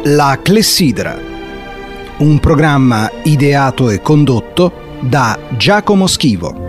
La Clessidra, un programma ideato e condotto da Giacomo Schivo.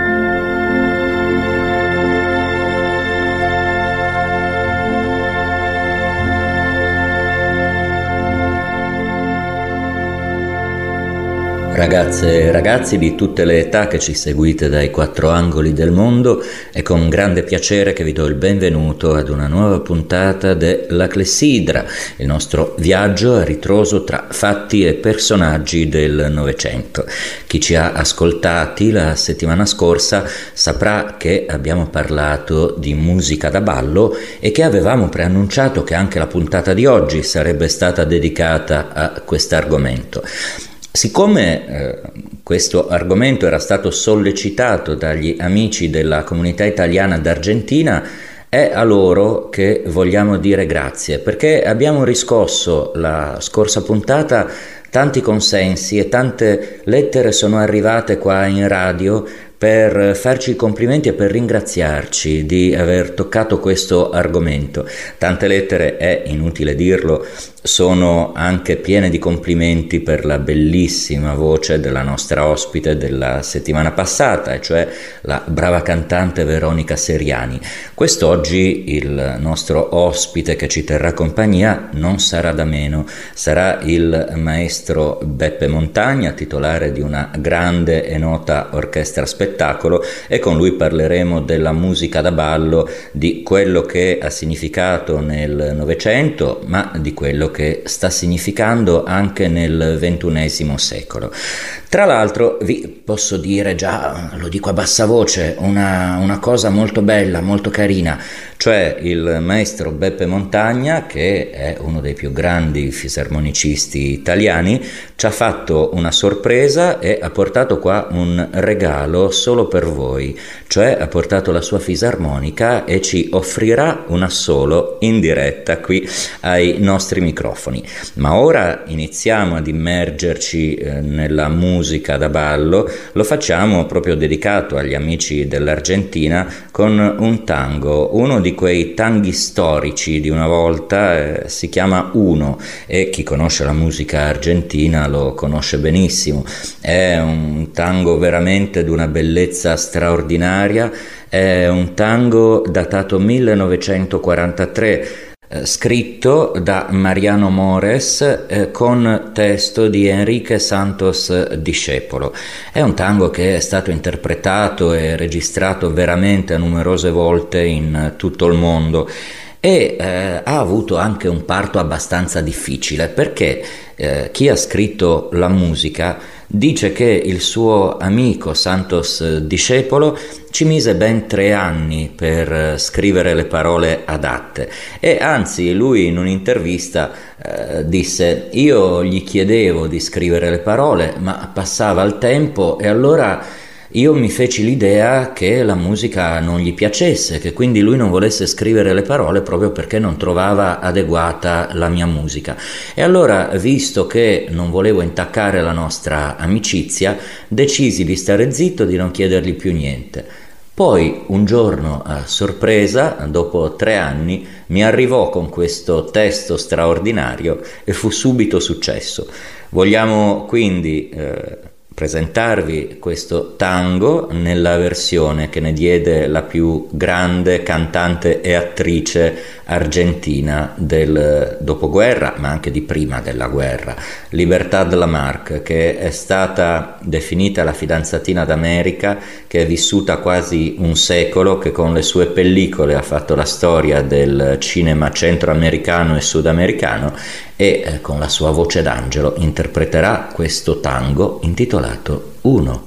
Ragazze e ragazzi di tutte le età che ci seguite dai quattro angoli del mondo, è con grande piacere che vi do il benvenuto ad una nuova puntata della Clessidra, il nostro viaggio a ritroso tra fatti e personaggi del Novecento. Chi ci ha ascoltati la settimana scorsa saprà che abbiamo parlato di musica da ballo e che avevamo preannunciato che anche la puntata di oggi sarebbe stata dedicata a quest'argomento. Siccome questo argomento era stato sollecitato dagli amici della comunità italiana d'Argentina, è a loro che vogliamo dire grazie, perché abbiamo riscosso la scorsa puntata tanti consensi e tante lettere sono arrivate qua in radio per farci i complimenti e per ringraziarci di aver toccato questo argomento. Tante lettere, è inutile dirlo, sono anche piene di complimenti per la bellissima voce della nostra ospite della settimana passata, e cioè la brava cantante Veronica Seriani. Quest'oggi il nostro ospite che ci terrà compagnia non sarà da meno, sarà il maestro Beppe Montagna, titolare di una grande e nota orchestra spettacolo, e con lui parleremo della musica da ballo, di quello che ha significato nel Novecento, ma di quello che sta significando anche nel XXI secolo. Tra l'altro vi posso dire, già lo dico a bassa voce, una cosa molto bella, molto carina, cioè il maestro Beppe Montagna, che è uno dei più grandi fisarmonicisti italiani, ci ha fatto una sorpresa e ha portato qua un regalo solo per voi, cioè ha portato la sua fisarmonica e ci offrirà un assolo in diretta qui ai nostri microfoni. Ma ora iniziamo ad immergerci nella musica da ballo. Lo facciamo proprio dedicato agli amici dell'Argentina con un tango, uno di quei tanghi storici di una volta, si chiama Uno, e chi conosce la musica argentina lo conosce benissimo. È un tango veramente di una bellezza straordinaria, è un tango datato 1943, scritto da Mariano Mores con testo di Enrique Santos Discepolo. È un tango che è stato interpretato e registrato veramente numerose volte in tutto il mondo e ha avuto anche un parto abbastanza difficile, perché chi ha scritto la musica dice che il suo amico Santos Discepolo ci mise ben 3 anni per scrivere le parole adatte, e anzi lui in un'intervista disse: io gli chiedevo di scrivere le parole ma passava il tempo e allora io mi feci l'idea che la musica non gli piacesse, che quindi lui non volesse scrivere le parole proprio perché non trovava adeguata la mia musica. E allora, visto che non volevo intaccare la nostra amicizia, decisi di stare zitto, di non chiedergli più niente. Poi un giorno, a sorpresa, dopo 3 anni, mi arrivò con questo testo straordinario e fu subito successo. Vogliamo quindi presentarvi questo tango nella versione che ne diede la più grande cantante e attrice argentina del dopoguerra, ma anche di prima della guerra, Libertad Lamarque, che è stata definita la fidanzatina d'America, che è vissuta quasi un secolo, che con le sue pellicole ha fatto la storia del cinema centroamericano e sudamericano, e con la sua voce d'angelo interpreterà questo tango intitolato Uno.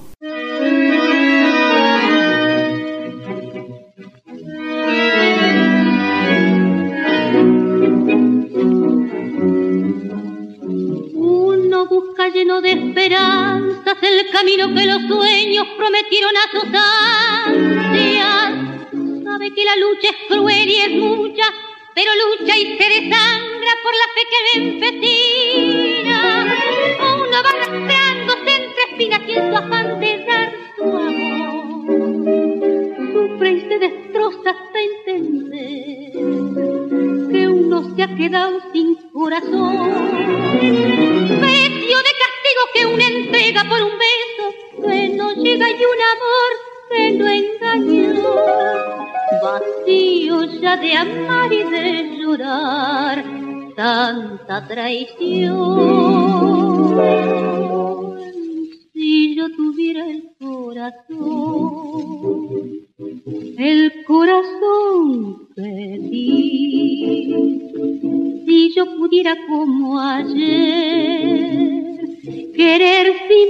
Uno busca lleno de esperanzas el camino que los sueños prometieron a sus ansias. Sabe que la lucha es cruel y es mucha, pero lucha y se desangra por la fe que le empecina. Uno va arrastrándose entre espinas y en su afán de dar su amor sufre y se destroza hasta entender que uno se ha quedado sin corazón. entrega por un beso que no llega y un amor que lo engañó. Vacío ya de amar y de llorar tanta traición. Si yo tuviera el corazón pedir, si yo pudiera como ayer querer sin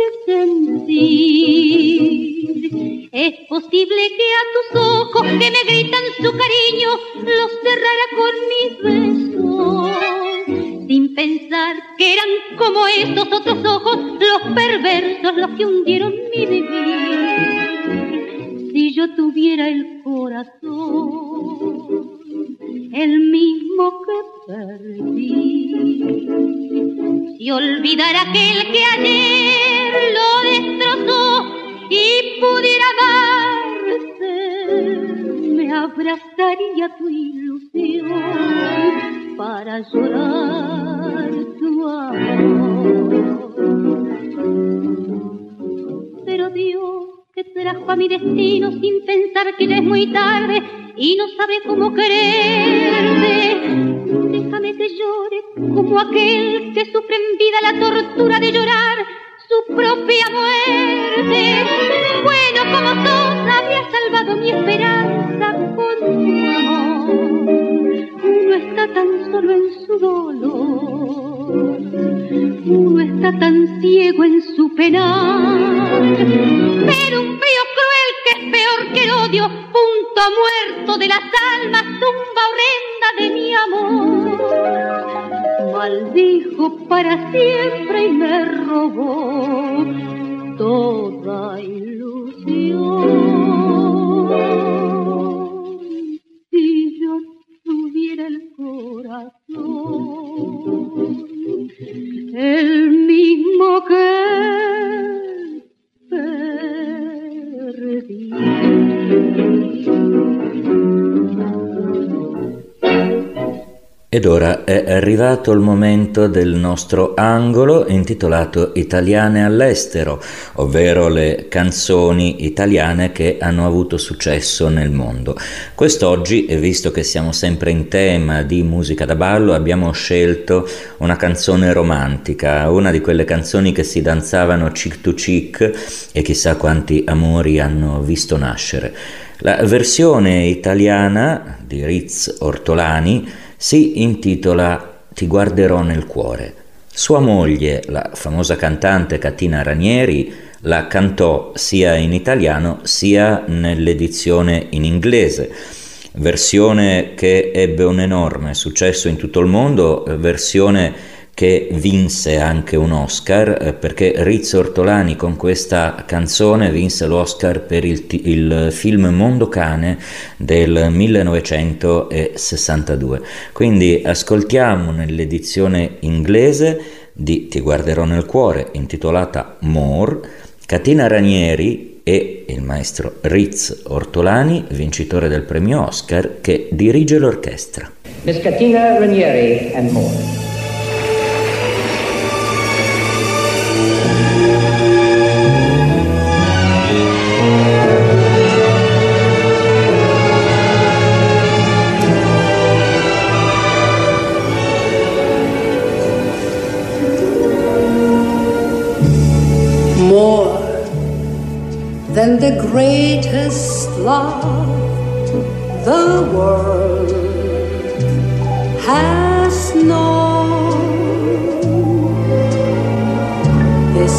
presentir, es posible que a tus ojos que me gritan su cariño los cerrara con mis besos, sin pensar que eran como estos otros ojos los perversos, los que hundieron mi vivir. Si yo tuviera el corazón, el mismo que perdí, si olvidara aquel que ayer lo destrozó y pudiera amarte, me abrazaría tu ilusión para llorar tu amor. Pero Dios, que trajo a mi destino sin pensar que ya es muy tarde y no sabe cómo quererte, déjame que llore como aquel que sufre en vida la tortura de llorar su propia muerte. Bueno, como sos, había salvado mi esperanza con tu amor. Uno está tan solo en su dolor, uno está tan ciego en su penar, pero un frío cruel que es peor que el odio, punto muerto de las almas, tumba horrenda de mi amor, maldijo para siempre y me robó toda ilusión. Si yo tuviera el corazón, el mismo que perdí. Ed ora è arrivato il momento del nostro angolo intitolato Italiane all'estero, ovvero le canzoni italiane che hanno avuto successo nel mondo. Quest'oggi, visto che siamo sempre in tema di musica da ballo, abbiamo scelto una canzone romantica, una di quelle canzoni che si danzavano chick to chick e chissà quanti amori hanno visto nascere. La versione italiana di Riz Ortolani si intitola Ti guarderò nel cuore. Sua moglie, la famosa cantante Catina Ranieri, la cantò sia in italiano sia nell'edizione in inglese, versione che ebbe un enorme successo in tutto il mondo, versione che vinse anche un Oscar, perché Riz Ortolani con questa canzone vinse l'Oscar per il film Mondocane del 1962. Quindi ascoltiamo nell'edizione inglese di Ti guarderò nel cuore, intitolata More, Catina Ranieri e il maestro Riz Ortolani, vincitore del premio Oscar, che dirige l'orchestra. Miss Catina Ranieri and More. Than the greatest love the world has known. This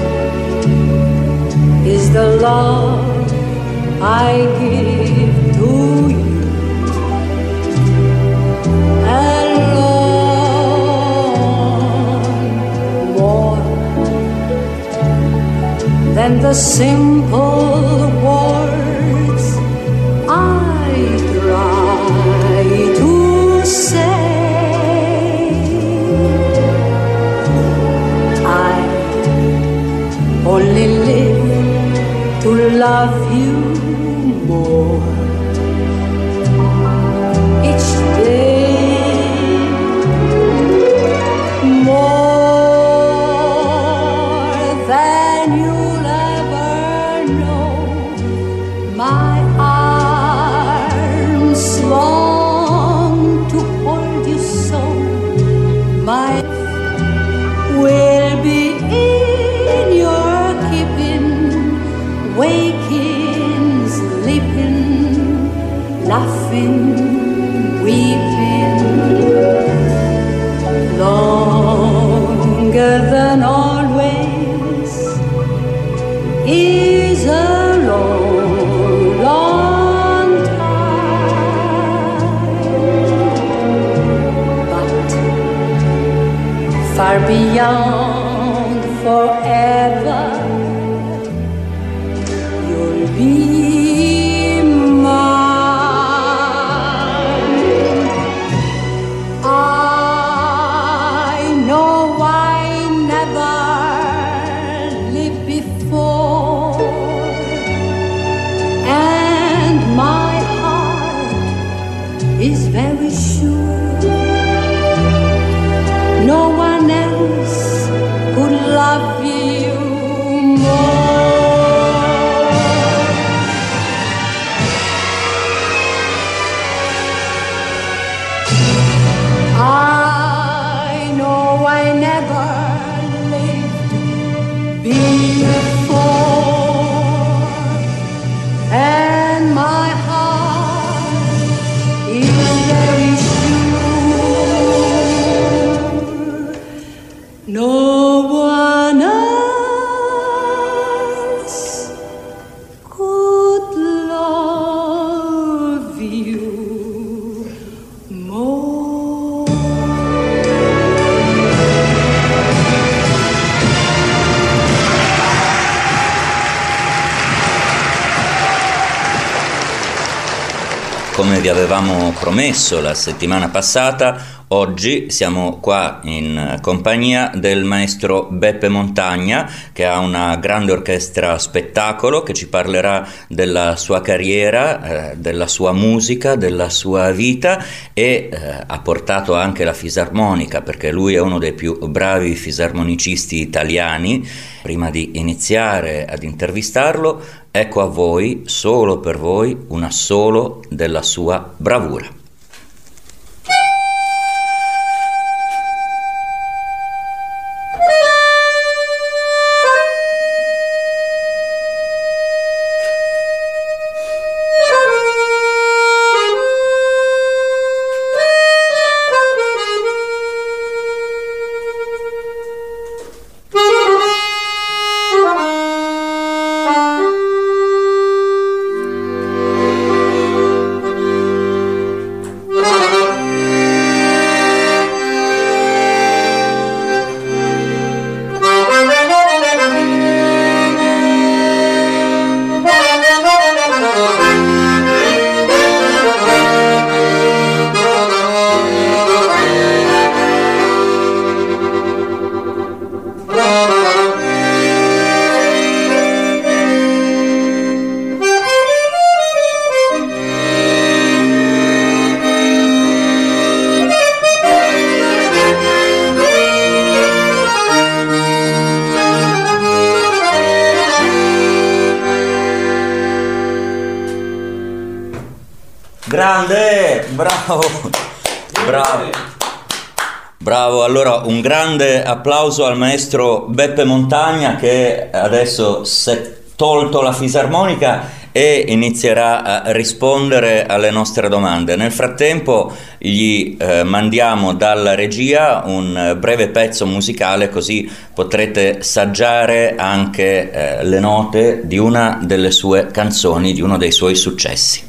is the love I give to you alone. More than the simple words I try to say, I only live to love you more each day, more better than always is a long, long time, but far beyond forever you'll be mine. I know I never lived before, and my heart is very sure no one else could love you more. I know I never lived before, and my heart is very sure no one else could love you more. Come vi avevamo promesso la settimana passata, oggi siamo qua in compagnia del maestro Beppe Montagna, che ha una grande orchestra spettacolo, che ci parlerà della sua carriera, della sua musica, della sua vita, e ha portato anche la fisarmonica, perché lui è uno dei più bravi fisarmonicisti italiani. Prima di iniziare ad intervistarlo, ecco a voi, solo per voi, un assolo della sua bravura. Grande, bravo, bravo, bravo. Allora un grande applauso al maestro Beppe Montagna, che adesso si è tolto la fisarmonica e inizierà a rispondere alle nostre domande. Nel frattempo gli mandiamo dalla regia un breve pezzo musicale, così potrete saggiare anche le note di una delle sue canzoni, di uno dei suoi successi.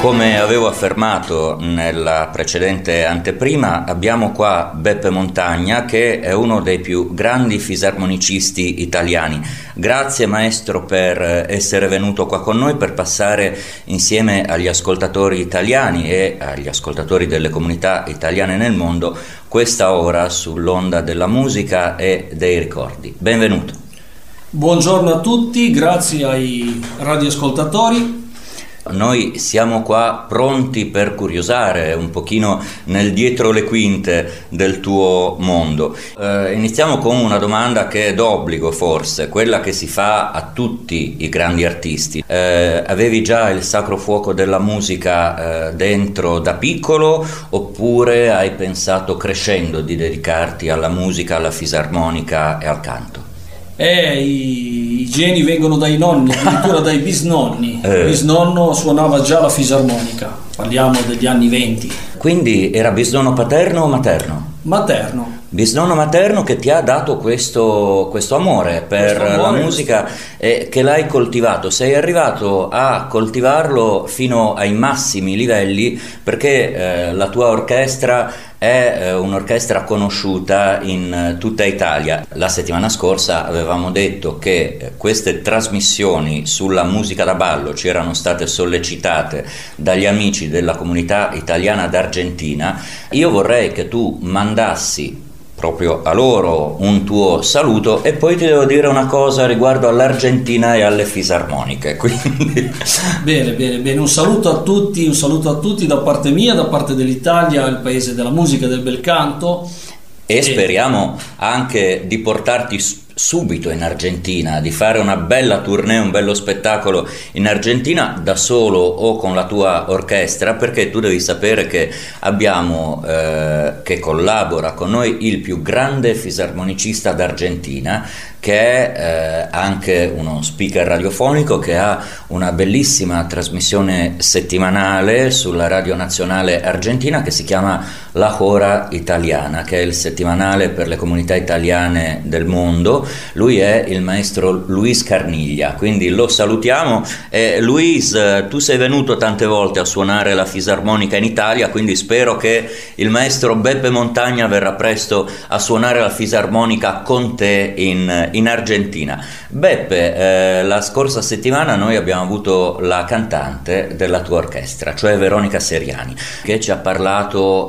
Come avevo affermato nella precedente anteprima, abbiamo qua Beppe Montagna, che è uno dei più grandi fisarmonicisti italiani. Grazie maestro per essere venuto qua con noi per passare insieme agli ascoltatori italiani e agli ascoltatori delle comunità italiane nel mondo questa ora sull'onda della musica e dei ricordi. Benvenuto. Buongiorno a tutti, grazie ai radioascoltatori. Noi siamo qua pronti per curiosare un pochino nel dietro le quinte del tuo mondo. Iniziamo con una domanda che è d'obbligo, forse, quella che si fa a tutti i grandi artisti. Avevi già il sacro fuoco della musica dentro da piccolo, oppure hai pensato crescendo di dedicarti alla musica, alla fisarmonica e al canto? I geni vengono dai nonni, addirittura dai bisnonni. Il bisnonno suonava già la fisarmonica, parliamo degli anni 20. Quindi era bisnonno paterno o materno? Materno. Bisnonno materno che ti ha dato questo amore per la musica e che l'hai coltivato. Sei arrivato a coltivarlo fino ai massimi livelli, perché la tua orchestra è un'orchestra conosciuta in tutta Italia. La settimana scorsa avevamo detto che queste trasmissioni sulla musica da ballo ci erano state sollecitate dagli amici della comunità italiana d'Argentina. Io vorrei che tu mandassi proprio a loro un tuo saluto, e poi ti devo dire una cosa riguardo all'Argentina e alle fisarmoniche. Quindi Bene, un saluto a tutti da parte mia, da parte dell'Italia, il paese della musica e del bel canto, e speriamo anche di portarti subito in Argentina, di fare una bella tournée, un bello spettacolo in Argentina da solo o con la tua orchestra, perché tu devi sapere che abbiamo che collabora con noi il più grande fisarmonicista d'Argentina, che è anche uno speaker radiofonico, che ha una bellissima trasmissione settimanale sulla radio nazionale argentina che si chiama La Hora Italiana, che è il settimanale per le comunità italiane del mondo. Lui è il maestro Luis Carniglia, quindi lo salutiamo. Luis, tu sei venuto tante volte a suonare la fisarmonica in Italia, quindi spero che il maestro Beppe Montagna verrà presto a suonare la fisarmonica con te in Argentina. Beppe, la scorsa settimana noi abbiamo avuto la cantante della tua orchestra, cioè Veronica Seriani, che ci ha parlato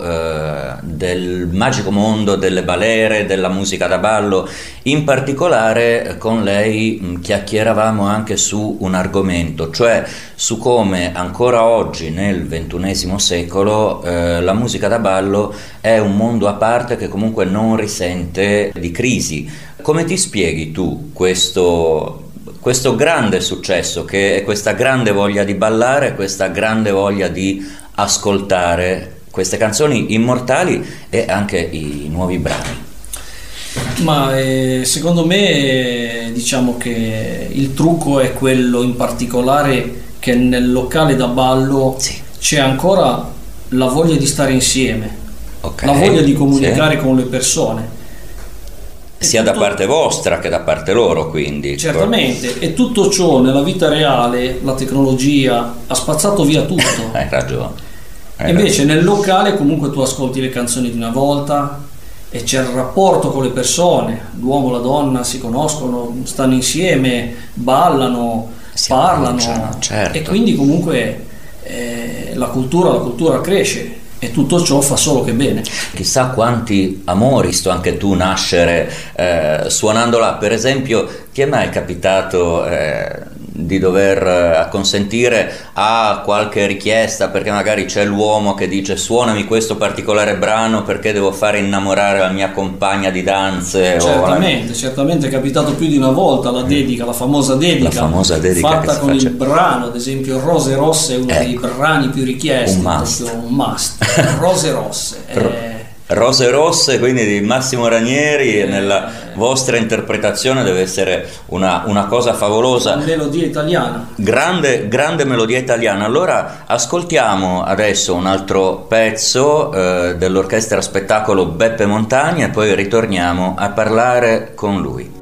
del magico mondo delle balere, della musica da ballo. In particolare con lei chiacchieravamo anche su un argomento, cioè su come ancora oggi nel XXI secolo la musica da ballo è un mondo a parte che comunque non risente di crisi. Come ti spieghi tu questo grande successo, che è questa grande voglia di ballare, questa grande voglia di ascoltare queste canzoni immortali e anche i nuovi brani? Ma secondo me diciamo che il trucco è quello in particolare che nel locale da ballo c'è ancora la voglia di stare insieme, la voglia di comunicare con le persone. Sia da parte vostra che da parte loro, quindi. Certamente, e tutto ciò nella vita reale, la tecnologia ha spazzato via tutto. Hai ragione. Invece nel locale comunque tu ascolti le canzoni di una volta e c'è il rapporto con le persone, l'uomo e la donna si conoscono, stanno insieme, ballano, parlano, certo. E quindi comunque la cultura cresce. E tutto ciò fa solo che bene. Chissà quanti amori sto anche tu nascere suonando là. Per esempio, ti è mai capitato di dover acconsentire a qualche richiesta, perché magari c'è l'uomo che dice suonami questo particolare brano perché devo fare innamorare la mia compagna di danze? Certamente è capitato più di una volta la dedica, la famosa dedica fatta con il brano, ad esempio Rose Rosse è uno dei brani più richiesti, un must. Rose Rosse, quindi di Massimo Ranieri, nella vostra interpretazione deve essere una cosa favolosa. Melodia italiana. Grande melodia italiana. Allora ascoltiamo adesso un altro pezzo dell'orchestra spettacolo Beppe Montagna e poi ritorniamo a parlare con lui.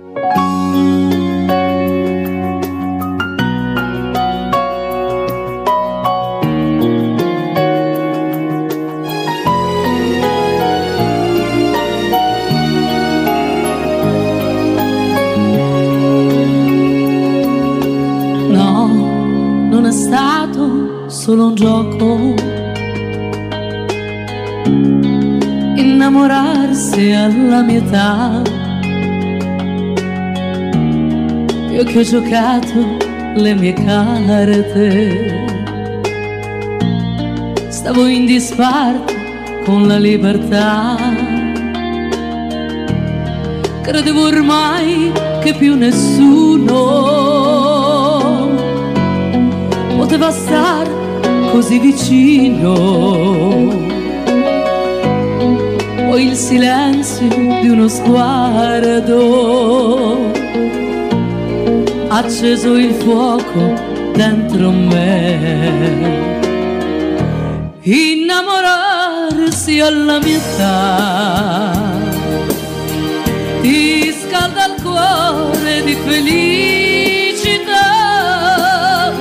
innamorarsi alla mia età. Io che ho giocato le mie carte, stavo in disparte con la libertà. Credevo ormai che più nessuno poteva star così vicino. Poi il silenzio di uno sguardo ha acceso il fuoco dentro me. Innamorarsi alla mia età ti scalda il cuore di felicità.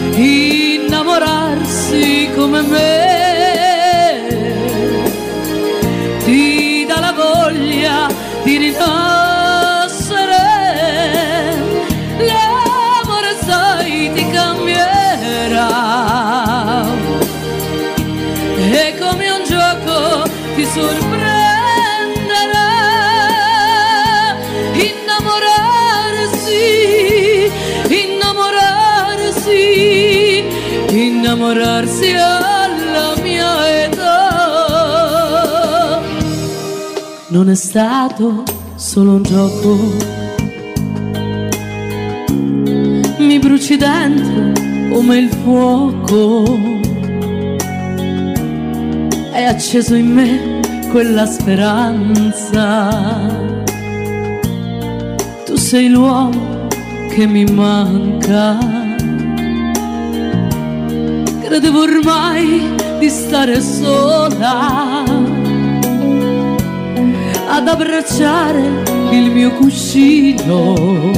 Innamorarsi come me ti dà la voglia di rinascere. L'amore sai ti cambierà e come un gioco ti sorprenderà. Innamorarsi alla mia età non è stato solo un gioco. Mi bruci dentro come il fuoco, è acceso in me quella speranza. Tu sei l'uomo che mi manca. Credevo ormai di stare sola ad abbracciare il mio cuscino,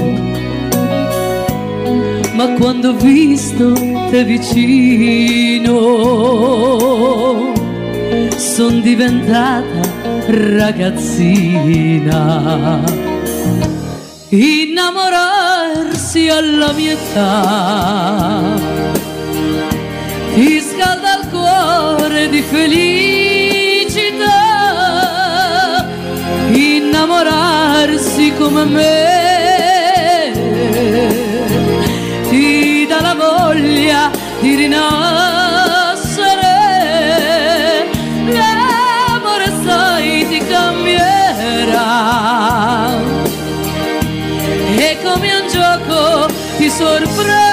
ma quando ho visto te vicino son diventata ragazzina. Innamorarsi alla mia età ti scalda il cuore di felicità. Innamorarsi come me ti dà la voglia di rinascere. L'amore sai ti cambierà e come un gioco ti sorprenderà.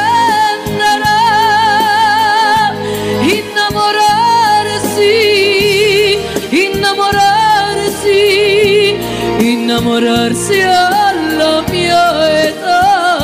Innamorarsi alla mia età.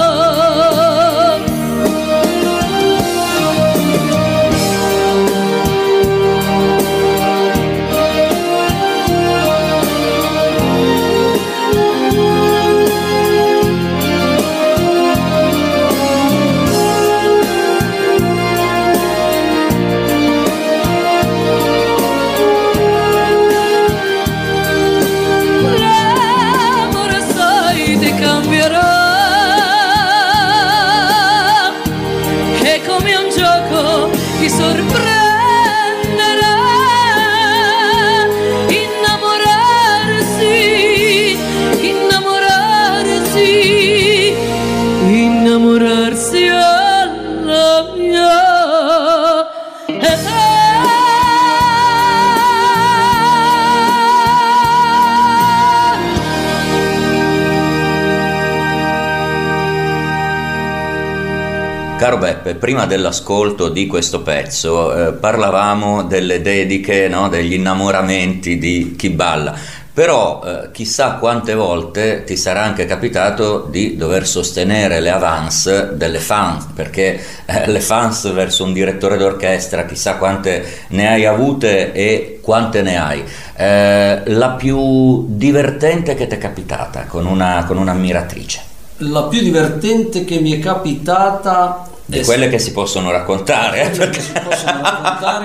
Caro Beppe, prima dell'ascolto di questo pezzo parlavamo delle dediche, no? Degli innamoramenti di chi balla, però chissà quante volte ti sarà anche capitato di dover sostenere le avance delle fans, perché le fans verso un direttore d'orchestra chissà quante ne hai avute e quante ne hai. La più divertente che ti è capitata con un'ammiratrice? La più divertente che mi è capitata di quelle che si possono raccontare, perché si possono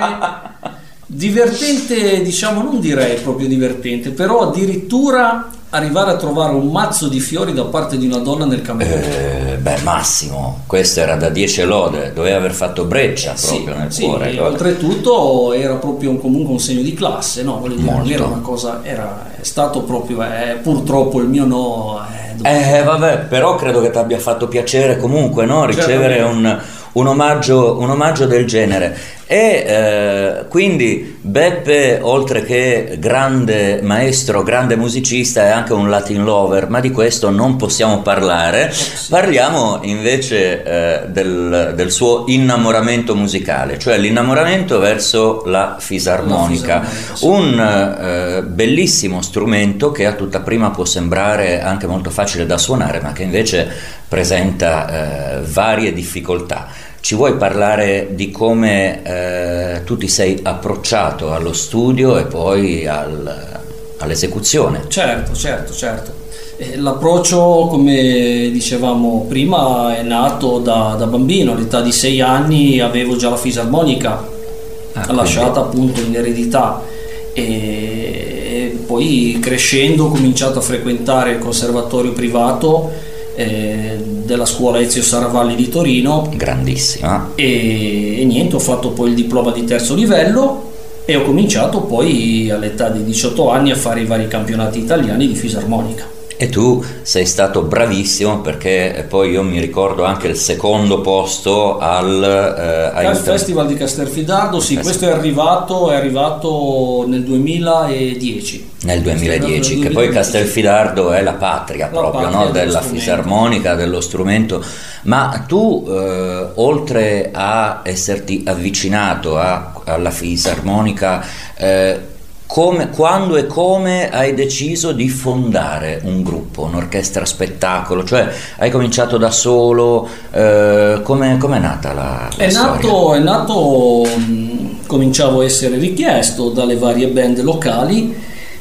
raccontare. Divertente, diciamo, non direi proprio divertente, però addirittura arrivare a trovare un mazzo di fiori da parte di una donna nel camerone. Massimo, questo era da 10 lode, doveva aver fatto breccia proprio nel cuore. E oltretutto era proprio comunque un segno di classe, no? Voglio dire, non era una cosa, è stato proprio, purtroppo il mio no. Vabbè, però credo che ti abbia fatto piacere comunque, no? Ricevere un omaggio del genere. E quindi Beppe, oltre che grande maestro, grande musicista, è anche un Latin lover, ma di questo non possiamo parlare. Parliamo invece del suo innamoramento musicale, cioè l'innamoramento verso la fisarmonica, un bellissimo strumento che a tutta prima può sembrare anche molto facile da suonare, ma che invece presenta varie difficoltà. Ci vuoi parlare di come tu ti sei approcciato allo studio e poi all'esecuzione? Certo. L'approccio, come dicevamo prima, è nato da bambino. All'età di 6 anni avevo già la fisarmonica lasciata appunto in eredità, e poi crescendo ho cominciato a frequentare il conservatorio privato della scuola Ezio Saravalli di Torino, grandissima, e niente, ho fatto poi il diploma di terzo livello e ho cominciato poi all'età di 18 anni a fare i vari campionati italiani di fisarmonica. E tu sei stato bravissimo, perché poi io mi ricordo anche il secondo posto al Festival di Castelfidardo. Sì, questo è arrivato nel 2010. Nel 2010, che poi Castelfidardo è la patria proprio, no? Della fisarmonica, dello strumento. Ma tu, oltre a esserti avvicinato alla fisarmonica, quando e come hai deciso di fondare un gruppo, un'orchestra spettacolo? Cioè, hai cominciato da solo? Come è nata la storia? È nato, cominciavo a essere richiesto dalle varie band locali,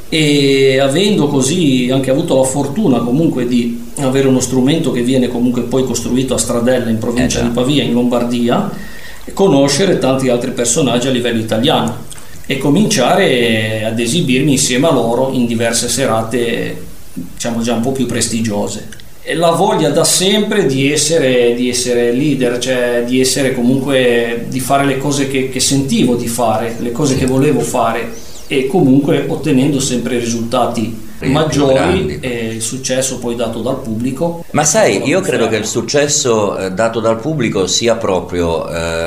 e avendo così anche avuto la fortuna comunque di avere uno strumento che viene comunque poi costruito a Stradella, in provincia di Pavia, in Lombardia, e conoscere tanti altri personaggi a livello italiano e cominciare ad esibirmi insieme a loro in diverse serate, diciamo già un po' più prestigiose. E la voglia da sempre di essere leader, cioè di essere comunque, di fare le cose che sentivo di fare, le cose che volevo fare, e comunque ottenendo sempre risultati maggiori, e il successo poi dato dal pubblico. Ma sai, io credo che il successo dato dal pubblico sia proprio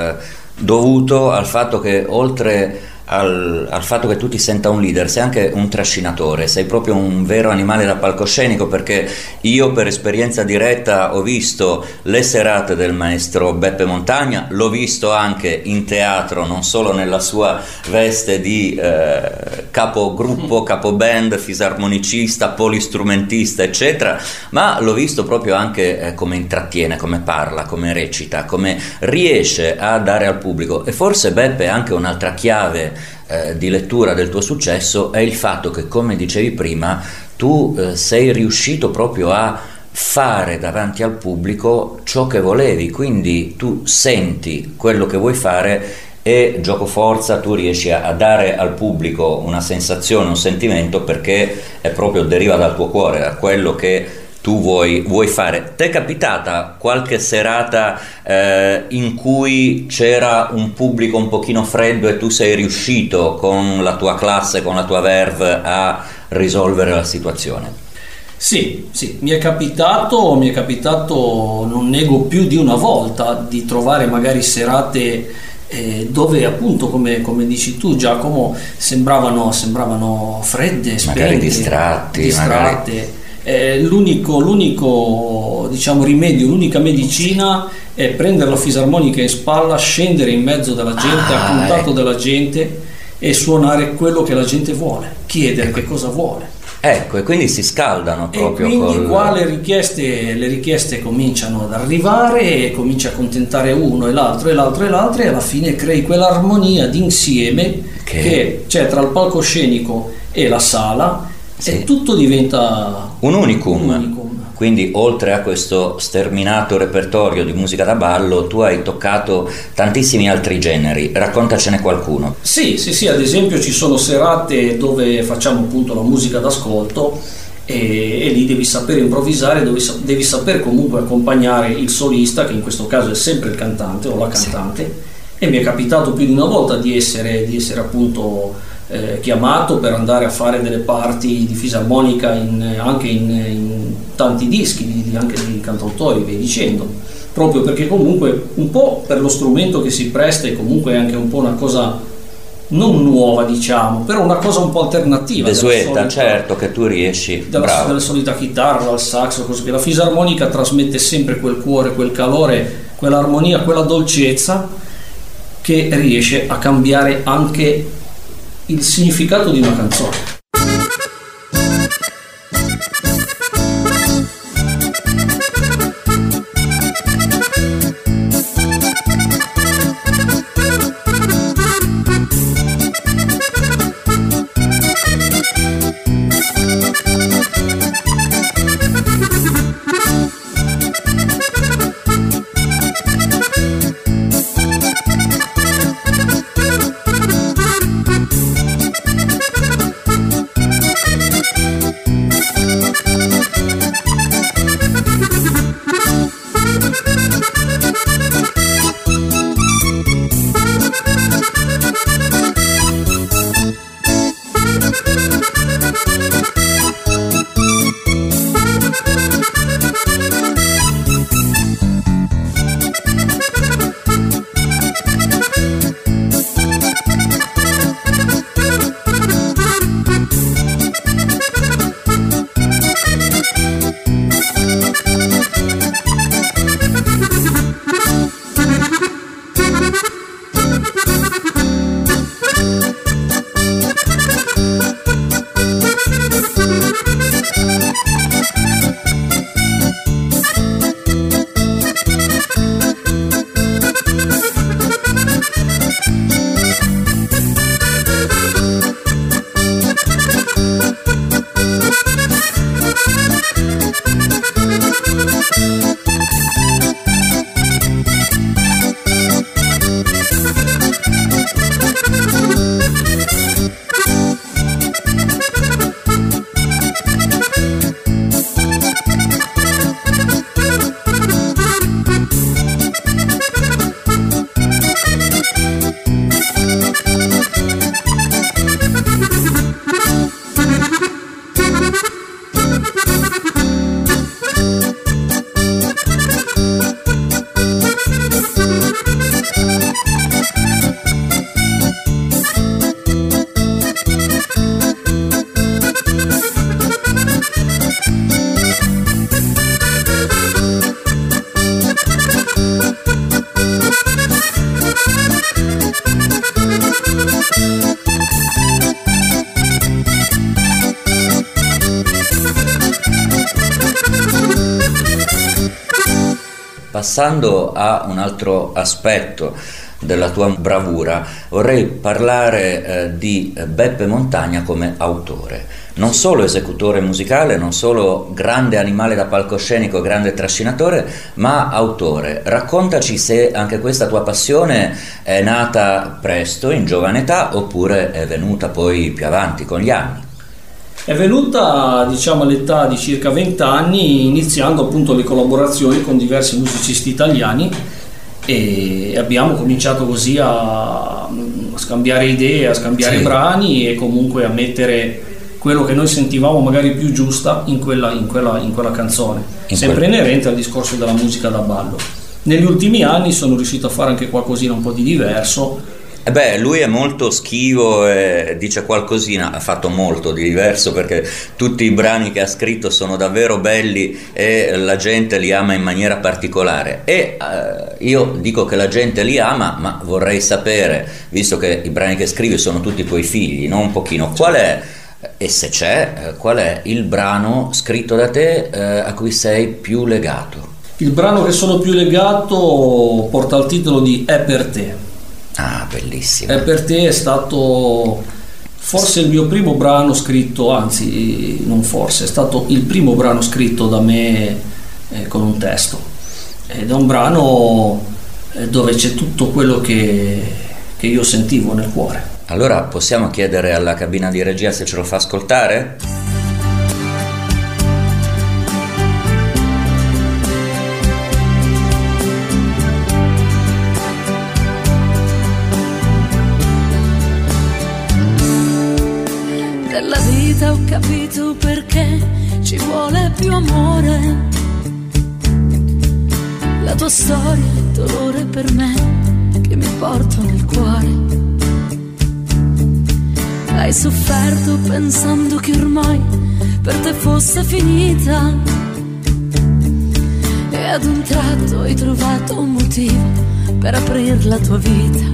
dovuto al fatto che, oltre al fatto che tu ti senta un leader, sei anche un trascinatore, sei proprio un vero animale da palcoscenico, perché io per esperienza diretta ho visto le serate del maestro Beppe Montagna, l'ho visto anche in teatro, non solo nella sua veste di capogruppo, capoband, fisarmonicista, polistrumentista eccetera, ma l'ho visto proprio anche come intrattiene, come parla, come recita, come riesce a dare al pubblico. E forse, Beppe, anche un'altra chiave di lettura del tuo successo è il fatto che, come dicevi prima, tu sei riuscito proprio a fare davanti al pubblico ciò che volevi, quindi tu senti quello che vuoi fare e gioco forza tu riesci a dare al pubblico una sensazione, un sentimento, perché è proprio, deriva dal tuo cuore, da quello che tu vuoi fare. T'è capitata qualche serata in cui c'era un pubblico un pochino freddo e tu sei riuscito con la tua classe, con la tua verve a risolvere la situazione? Sì, mi è capitato, non nego più di una volta, di trovare magari serate dove appunto, come dici tu, Giacomo, sembravano fredde, spente, magari distratte. L'unico diciamo rimedio, l'unica medicina è prendere la fisarmonica in spalla, scendere in mezzo della gente, a contatto della gente, e suonare quello che la gente vuole, chiedere che cosa vuole. Ecco, e quindi si scaldano proprio. E quindi qua le richieste cominciano ad arrivare, e cominci a contentare uno e l'altro, e alla fine crei quell'armonia d'insieme che c'è tra il palcoscenico e la sala. Sì. E tutto diventa un unicum. Quindi, oltre a questo sterminato repertorio di musica da ballo, tu hai toccato tantissimi altri generi. Raccontacene qualcuno. Sì, ad esempio ci sono serate dove facciamo appunto la musica d'ascolto, e lì devi sapere improvvisare, devi saper comunque accompagnare il solista, che in questo caso è sempre il cantante o la cantante, e mi è capitato più di una volta di essere appunto chiamato per andare a fare delle parti di fisarmonica anche in tanti dischi anche di cantautori, via dicendo, proprio perché comunque un po' per lo strumento che si presta e comunque è anche un po' una cosa non nuova, diciamo, però una cosa un po' alternativa, desueta, certo, che tu riesci dalla solita chitarra, dal saxo, così che la fisarmonica trasmette sempre quel cuore, quel calore, quell'armonia, quella dolcezza che riesce a cambiare anche il significato di una canzone. Passando a un altro aspetto della tua bravura, vorrei parlare di Beppe Montagna come autore. Non solo esecutore musicale, non solo grande animale da palcoscenico, grande trascinatore, ma autore. Raccontaci se anche questa tua passione è nata presto, in giovane età, oppure è venuta poi più avanti con gli anni. È venuta, diciamo, all'età di circa 20 anni, iniziando appunto le collaborazioni con diversi musicisti italiani, e abbiamo cominciato così a scambiare idee, a scambiare brani e comunque a mettere quello che noi sentivamo magari più giusta in quella canzone, sempre inerente al discorso della musica da ballo. Negli ultimi anni sono riuscito a fare anche qualcosina un po' di diverso. Lui è molto schivo e dice qualcosina, ha fatto molto di diverso, perché tutti i brani che ha scritto sono davvero belli e la gente li ama in maniera particolare, e io dico che la gente li ama, ma vorrei sapere, visto che i brani che scrivi sono tutti tuoi figli, no? Un pochino, qual è, e se c'è, qual è il brano scritto da te a cui sei più legato? Il brano che sono più legato porta il titolo di È per te. Ah, bellissimo. È per te è stato forse il mio primo brano scritto, anzi non forse, è stato il primo brano scritto da me con un testo, ed è un brano dove c'è tutto quello che io sentivo nel cuore. Allora possiamo chiedere alla cabina di regia se ce lo fa ascoltare? vita ho capito perché ci vuole più amore. La tua storia è dolore per me che mi porto nel cuore. Hai sofferto pensando che ormai per te fosse finita, e ad un tratto hai trovato un motivo per aprire la tua vita.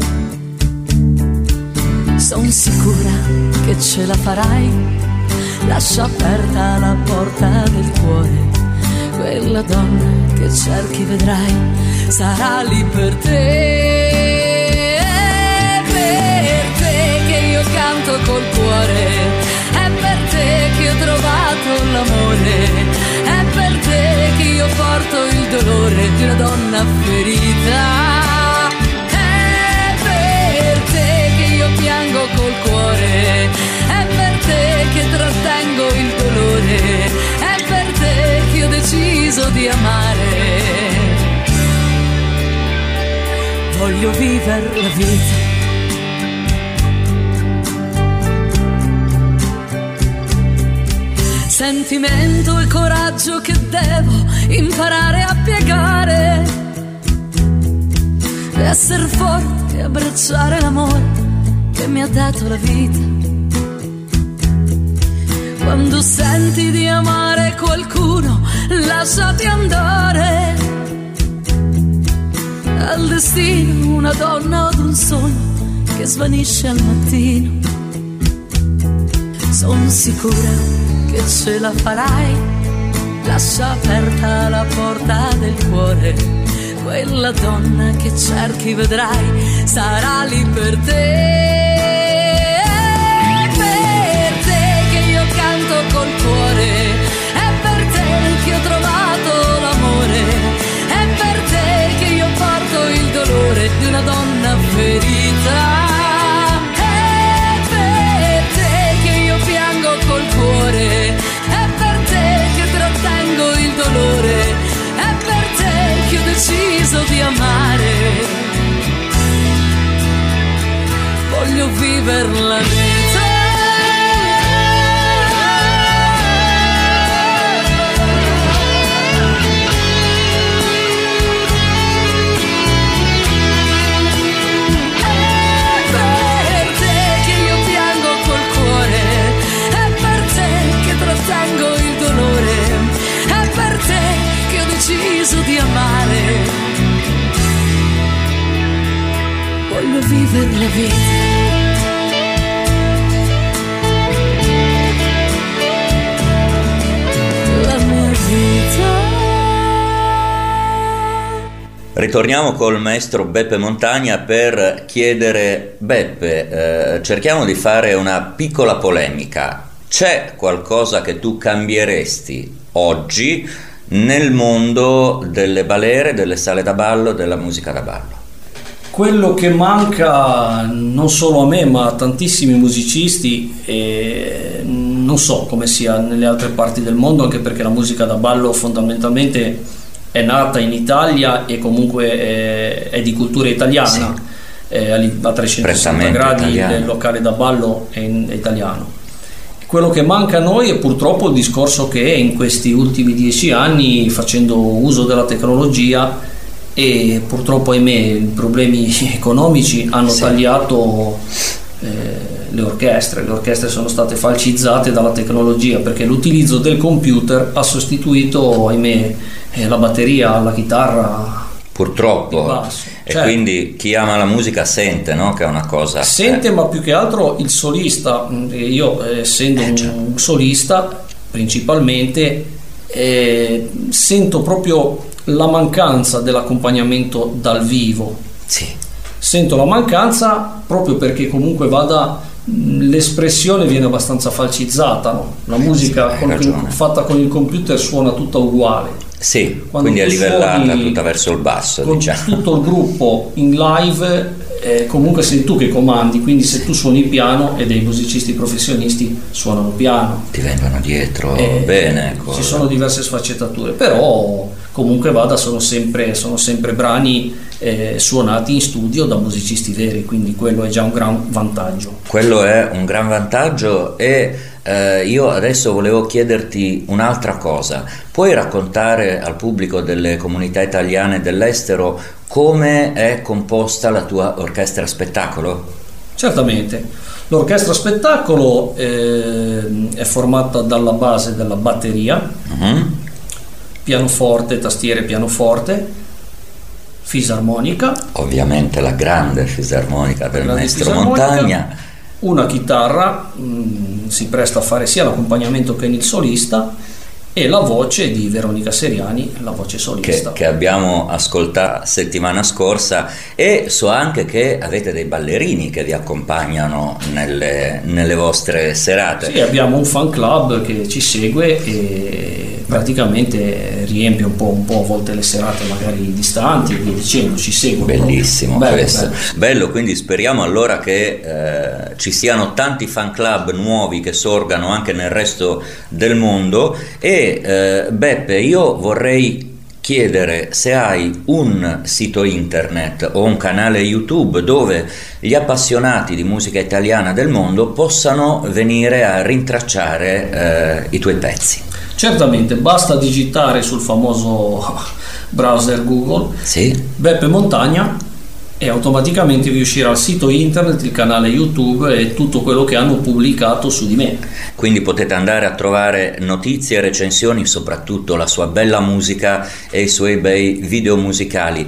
Sono sicura che ce la farai, lascia aperta la porta del cuore. Quella donna che cerchi vedrai sarà lì per te. Per te che io canto col cuore, è per te che ho trovato l'amore, è per te che io porto il dolore di una donna ferita. Piango col cuore, è per te che trattengo il dolore, è per te che ho deciso di amare. Voglio vivere la vita, sentimento e coraggio che devo imparare a piegare, essere forte e abbracciare l'amore che mi ha dato la vita. Quando senti di amare qualcuno, lasciati andare al destino, una donna od un sogno che svanisce al mattino. Sono sicura che ce la farai, lascia aperta la porta del cuore. Quella donna che cerchi vedrai sarà lì per te. Per te che io canto col cuore, è per te che ho trovato l'amore, è per te che io porto il dolore di una donna ferita. È per te che io piango col cuore, è per te che trattengo il dolore, è per te che ho deciso di amare. Voglio vivere la vita. È per te che io piango col cuore, è per te che trattengo il dolore, è per te che ho deciso di amare. Voglio vivere la vita. La mia vita. Ritorniamo col maestro Beppe Montagna per chiedere: Beppe, cerchiamo di fare una piccola polemica. C'è qualcosa che tu cambieresti oggi nel mondo delle balere, delle sale da ballo, della musica da ballo? Quello che manca non solo a me ma a tantissimi musicisti, e non so come sia nelle altre parti del mondo, anche perché la musica da ballo fondamentalmente è nata in Italia e comunque è di cultura italiana, sì. A 360 gradi italiano. Il locale da ballo è italiano. Quello che manca a noi è purtroppo il discorso che in questi ultimi 10 anni, facendo uso della tecnologia e purtroppo ahimè i problemi economici hanno tagliato le orchestre sono state falcizzate dalla tecnologia, perché l'utilizzo del computer ha sostituito ahimè la batteria, la chitarra, purtroppo, il basso. E quindi chi ama la musica sente, no? Che è una cosa sente, ma più che altro il solista, io essendo un solista principalmente sento proprio la mancanza dell'accompagnamento dal vivo. Sì. Sento la mancanza proprio perché comunque l'espressione viene abbastanza falcizzata, no? La musica fatta con il computer suona tutta uguale. Sì, quindi è livellata tutta verso il basso, con diciamo. Tutto il gruppo in live, comunque sei tu che comandi, quindi se tu suoni piano e dei musicisti professionisti suonano piano, ti vengono dietro bene. Ci sono diverse sfaccettature, però comunque sono sempre brani suonati in studio da musicisti veri, quindi quello è già un gran vantaggio. Quello è un gran vantaggio. E io adesso volevo chiederti un'altra cosa. Puoi raccontare al pubblico delle comunità italiane dell'estero come è composta la tua orchestra spettacolo? Certamente. L'orchestra spettacolo è formata dalla base della batteria, pianoforte, tastiere, pianoforte, fisarmonica, ovviamente la grande fisarmonica del maestro Montagna, una chitarra, si presta a fare sia l'accompagnamento che il solista, e la voce di Veronica Seriani, la voce solista che abbiamo ascoltato settimana scorsa, e so anche che avete dei ballerini che vi accompagnano nelle vostre serate. Sì, abbiamo un fan club che ci segue e praticamente riempie un po' a volte le serate magari distanti e via dicendo, ci seguono. Bellissimo questo. Bello, quindi speriamo allora che ci siano tanti fan club nuovi che sorgano anche nel resto del mondo. E Beppe, io vorrei chiedere se hai un sito internet o un canale YouTube dove gli appassionati di musica italiana del mondo possano venire a rintracciare i tuoi pezzi. Certamente, basta digitare sul famoso browser Google, sì, Beppe Montagna, e automaticamente vi uscirà il sito internet, il canale YouTube e tutto quello che hanno pubblicato su di me. Quindi potete andare a trovare notizie, recensioni, soprattutto la sua bella musica e i suoi bei video musicali.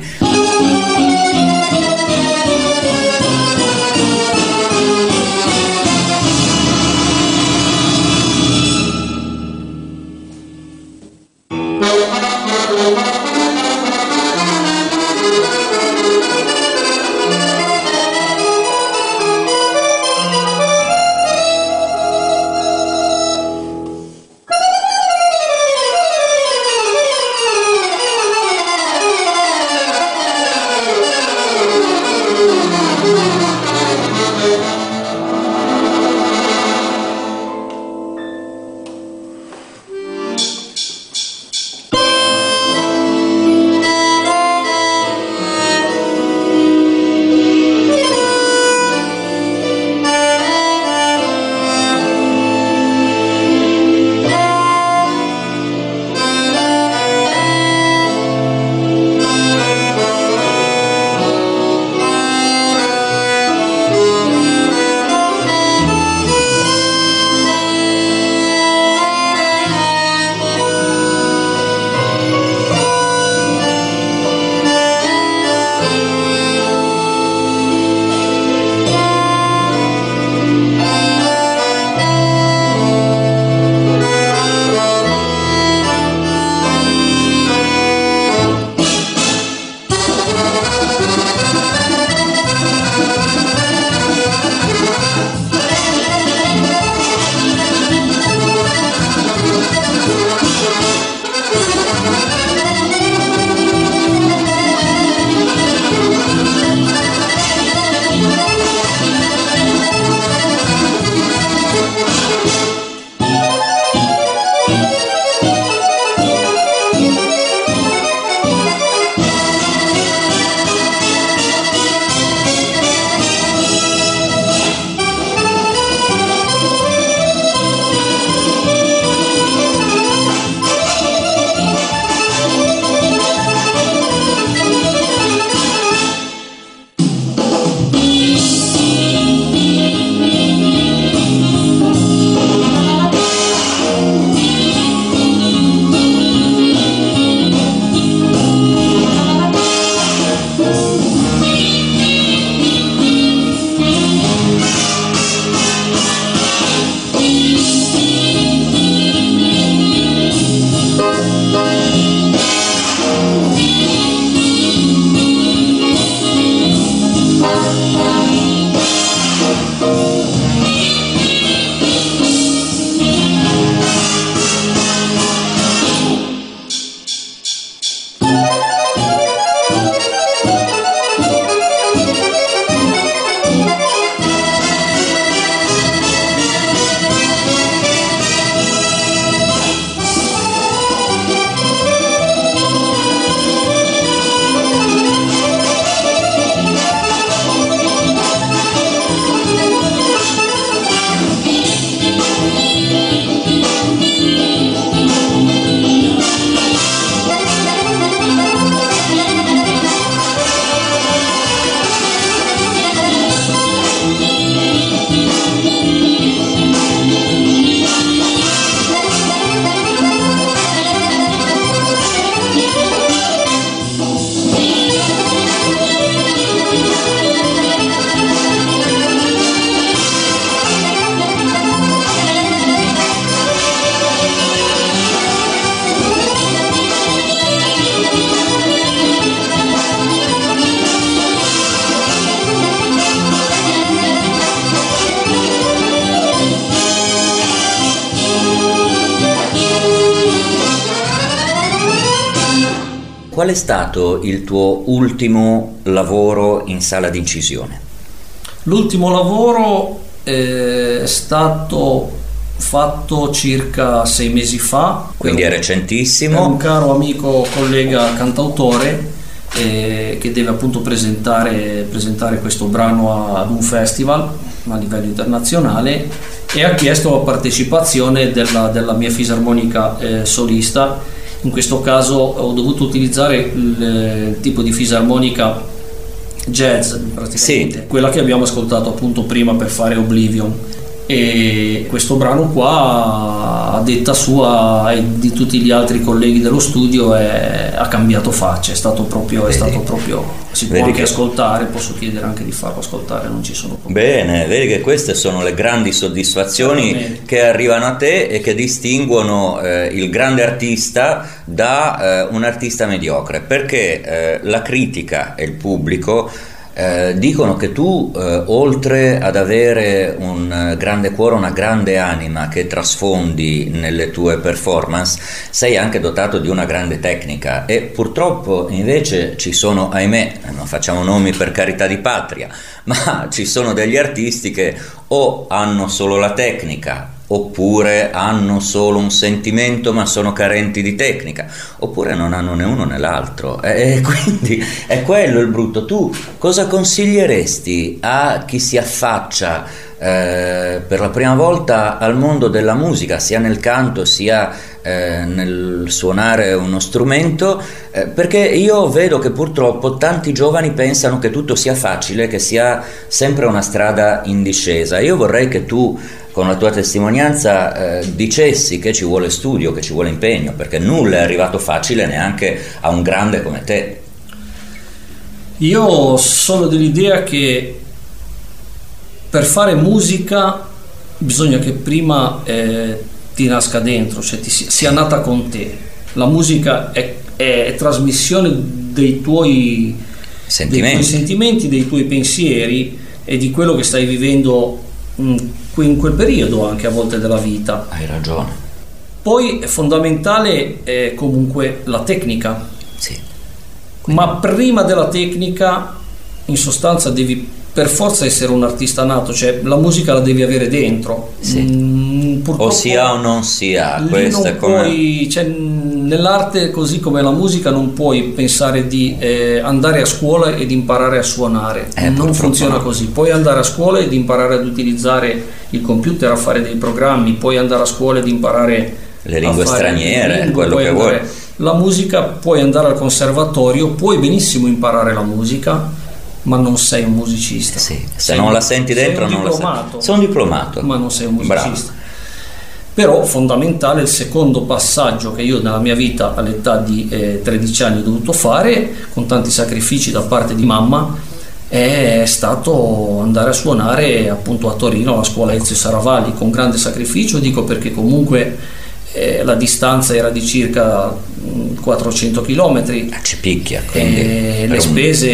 Qual è stato il tuo ultimo lavoro in sala d'incisione? L'ultimo lavoro è stato fatto circa 6 mesi fa. Quindi è recentissimo. Per un caro amico, collega, cantautore che deve appunto presentare questo brano ad un festival a livello internazionale, e ha chiesto la partecipazione della mia fisarmonica solista. In questo caso ho dovuto utilizzare il tipo di fisarmonica jazz, praticamente, sì, quella che abbiamo ascoltato appunto prima per fare Oblivion. E questo brano qua, a detta sua e di tutti gli altri colleghi dello studio, ha cambiato faccia, è stato proprio si può anche ascoltare, posso chiedere anche di farlo ascoltare, non ci sono problemi. Bene, vedi che queste sono le grandi soddisfazioni che arrivano a te e che distinguono il grande artista da un artista mediocre, perché la critica e il pubblico dicono che tu, oltre ad avere un grande cuore, una grande anima che trasfondi nelle tue performance, sei anche dotato di una grande tecnica. E purtroppo invece ci sono, ahimè, non facciamo nomi per carità di patria, ma ci sono degli artisti che o hanno solo la tecnica, oppure hanno solo un sentimento ma sono carenti di tecnica, oppure non hanno né uno né l'altro, e quindi è quello il brutto. Tu cosa consiglieresti a chi si affaccia per la prima volta al mondo della musica, sia nel canto sia nel suonare uno strumento? Perché io vedo che purtroppo tanti giovani pensano che tutto sia facile, che sia sempre una strada in discesa. Io vorrei che tu, con la tua testimonianza, dicessi che ci vuole studio, che ci vuole impegno, perché nulla è arrivato facile neanche a un grande come te. Io sono dell'idea che per fare musica bisogna che prima ti nasca dentro, cioè sia nata con te. La musica è trasmissione dei tuoi sentimenti, dei tuoi pensieri e di quello che stai vivendo in quel periodo anche a volte della vita. Hai ragione. Poi è fondamentale comunque la tecnica. Sì. Ma prima della tecnica, in sostanza, devi per forza essere un artista nato, cioè la musica la devi avere dentro. Sì. O sia o non sia, questo è come... Puoi, cioè, nell'arte, così come la musica, non puoi pensare di andare a scuola ed imparare a suonare, non funziona così. Puoi andare a scuola ed imparare ad utilizzare il computer, a fare dei programmi, puoi andare a scuola ed imparare le lingue straniere, quello che vuoi. La musica, puoi andare al conservatorio, puoi benissimo imparare la musica, ma non sei un musicista. Sì, se non la senti dentro non la senti. Sei un diplomato, ma non sei un musicista. Bravo. Però fondamentale il secondo passaggio che io nella mia vita all'età di 13 anni ho dovuto fare, con tanti sacrifici da parte di mamma, è stato andare a suonare appunto a Torino alla scuola Ezio Saravalli, con grande sacrificio, dico, perché comunque la distanza era di circa 400 km. Ci picchia, quindi le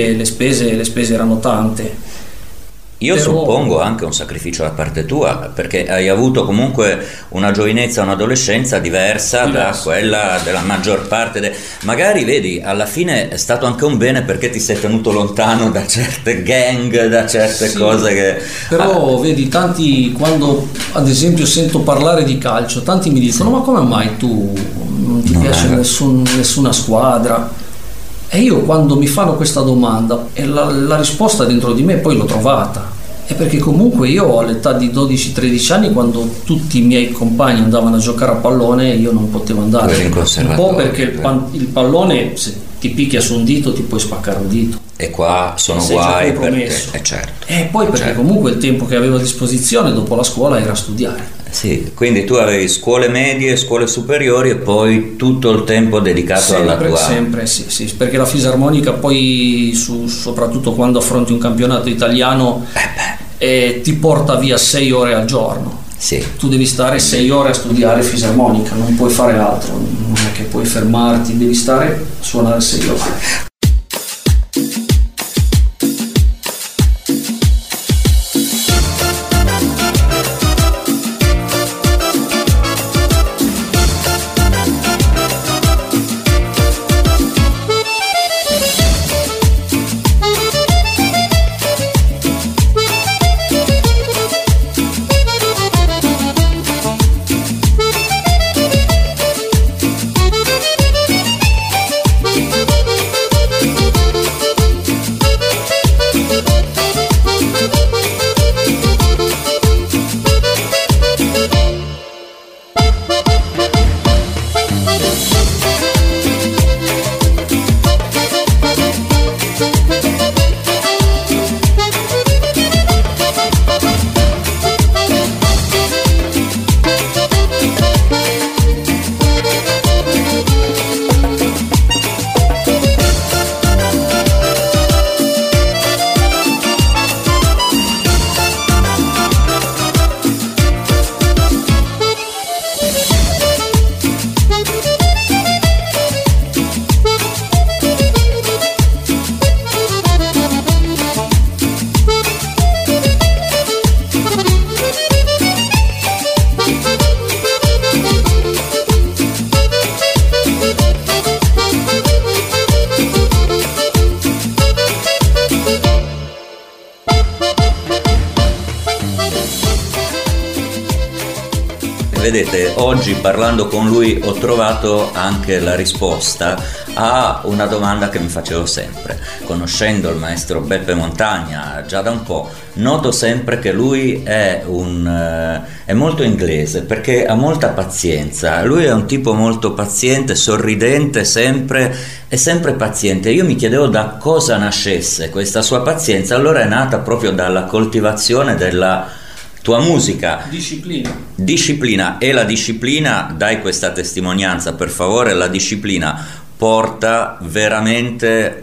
spese erano tante. Io suppongo anche un sacrificio da parte tua, perché hai avuto comunque una giovinezza, un'adolescenza diversa da quella della maggior parte. Magari, vedi, alla fine è stato anche un bene, perché ti sei tenuto lontano da certe gang, da certe cose che... Però vedi, tanti, quando ad esempio sento parlare di calcio, tanti mi dicono: ma come mai tu non ti piace nessuna squadra? E io, quando mi fanno questa domanda, e la risposta dentro di me poi l'ho trovata, è perché comunque io all'età di 12-13 anni, quando tutti i miei compagni andavano a giocare a pallone, io non potevo andare, un po' perché il pallone, se ti picchia su un dito, ti puoi spaccare un dito, e qua sono guai, perché certo. E poi perché comunque il tempo che avevo a disposizione dopo la scuola era studiare. Sì, quindi tu avevi scuole medie, scuole superiori e poi tutto il tempo dedicato alla tua... Sempre, sì, perché la fisarmonica poi, soprattutto quando affronti un campionato italiano, ti porta via 6 ore al giorno. Sì. Tu devi stare 6 ore a studiare fisarmonica, non puoi fare altro, non è che puoi fermarti, devi stare a suonare 6 ore. vedete, oggi parlando con lui ho trovato anche la risposta a una domanda che mi facevo sempre. Conoscendo il maestro Beppe Montagna già da un po', noto sempre che lui è molto inglese, perché ha molta pazienza. Lui è un tipo molto paziente, sorridente, sempre paziente. Io mi chiedevo da cosa nascesse questa sua pazienza. Allora è nata proprio dalla coltivazione della tua musica. Disciplina. E la disciplina, dai questa testimonianza per favore, la disciplina porta veramente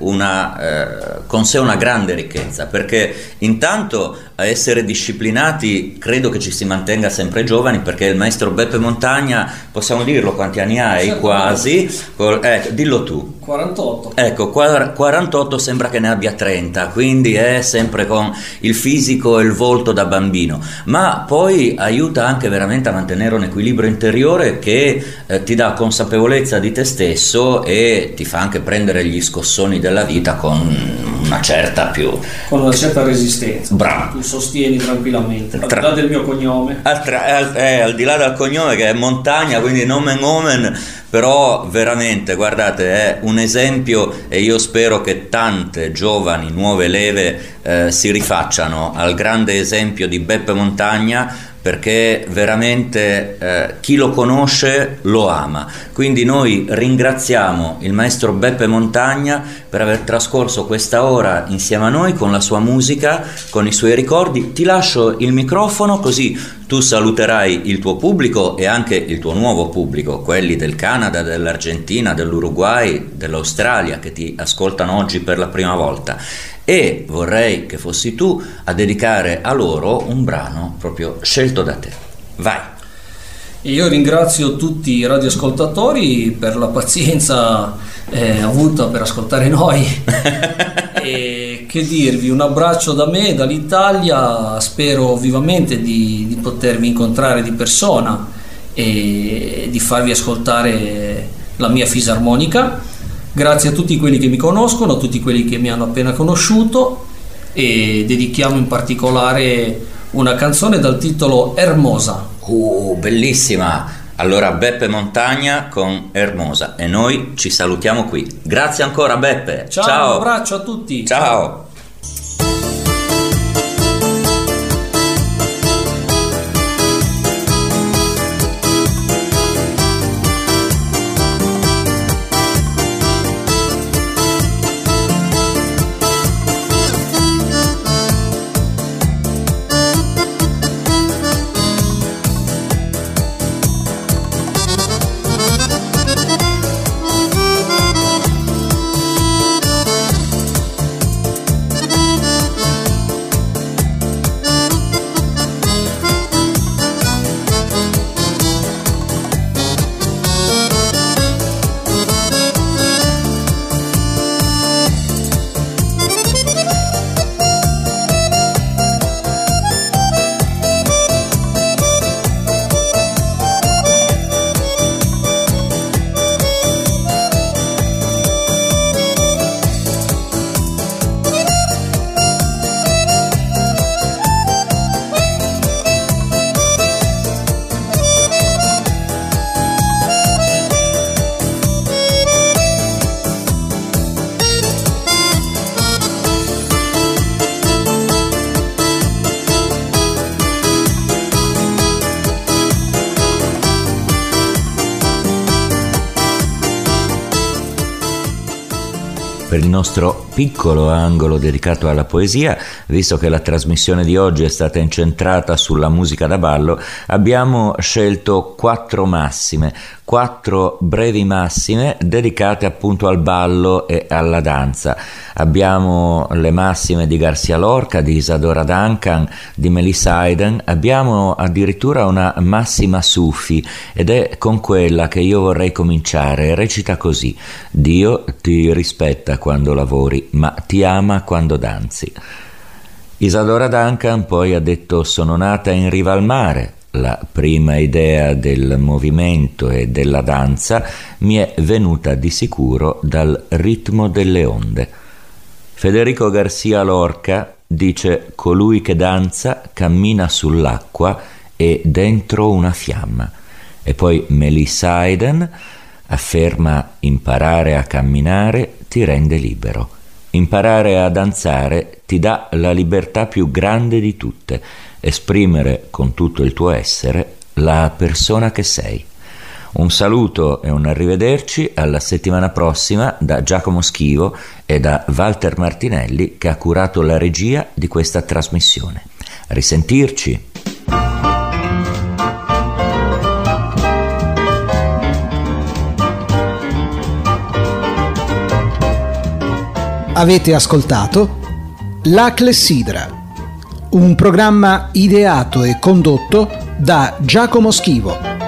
con sé una grande ricchezza, perché intanto a essere disciplinati credo che ci si mantenga sempre giovani, perché il maestro Beppe Montagna, possiamo dirlo, quanti anni hai? Certo. Quasi, dillo tu. 48. Ecco, 48, sembra che ne abbia 30, quindi è sempre con il fisico e il volto da bambino, ma poi aiuta anche veramente a mantenere un equilibrio interiore che ti dà consapevolezza di te stesso e ti fa anche prendere gli scossoni della vita con una certa resistenza. Bravo. Tu sostieni tranquillamente, al di là del mio cognome. Al di là del cognome, che è Montagna, quindi nomen omen, però veramente, guardate, è un esempio, e io spero che tante giovani nuove leve si rifacciano al grande esempio di Beppe Montagna, perché veramente chi lo conosce lo ama. Quindi noi ringraziamo il maestro Beppe Montagna per aver trascorso questa ora insieme a noi con la sua musica, con i suoi ricordi. Ti lascio il microfono, così tu saluterai il tuo pubblico e anche il tuo nuovo pubblico, quelli del Canada, dell'Argentina, dell'Uruguay, dell'Australia, che ti ascoltano oggi per la prima volta. E vorrei che fossi tu a dedicare a loro un brano proprio scelto da te. Vai. Io ringrazio tutti i radioascoltatori per la pazienza avuta per ascoltare noi. E che dirvi, un abbraccio da me, dall'Italia. Spero vivamente di potervi incontrare di persona e di farvi ascoltare la mia fisarmonica. Grazie a tutti quelli che mi conoscono, a tutti quelli che mi hanno appena conosciuto, e dedichiamo in particolare una canzone dal titolo Hermosa. Bellissima! Allora Beppe Montagna con Hermosa, e noi ci salutiamo qui. Grazie ancora Beppe. Ciao. Un abbraccio a tutti. Ciao. Per il nostro piccolo angolo dedicato alla poesia, visto che la trasmissione di oggi è stata incentrata sulla musica da ballo, abbiamo scelto 4 massime, 4 brevi massime dedicate appunto al ballo e alla danza. Abbiamo le massime di Garcia Lorca, di Isadora Duncan, di Melissa Hayden, abbiamo addirittura una massima Sufi, ed è con quella che io vorrei cominciare. Recita così: Dio ti rispetta quando lavori, ma ti ama quando danzi. Isadora Duncan poi ha detto: sono nata in riva al mare. La prima idea del movimento e della danza mi è venuta di sicuro dal ritmo delle onde. Federico Garcia Lorca dice: colui che danza cammina sull'acqua e dentro una fiamma. E poi Melissa Hayden afferma: imparare a camminare ti rende libero. Imparare a danzare ti dà la libertà più grande di tutte, esprimere con tutto il tuo essere la persona che sei. Un saluto e un arrivederci alla settimana prossima da Giacomo Schivo e da Walter Martinelli, che ha curato la regia di questa trasmissione. A risentirci. Avete ascoltato La Clessidra, un programma ideato e condotto da Giacomo Schivo.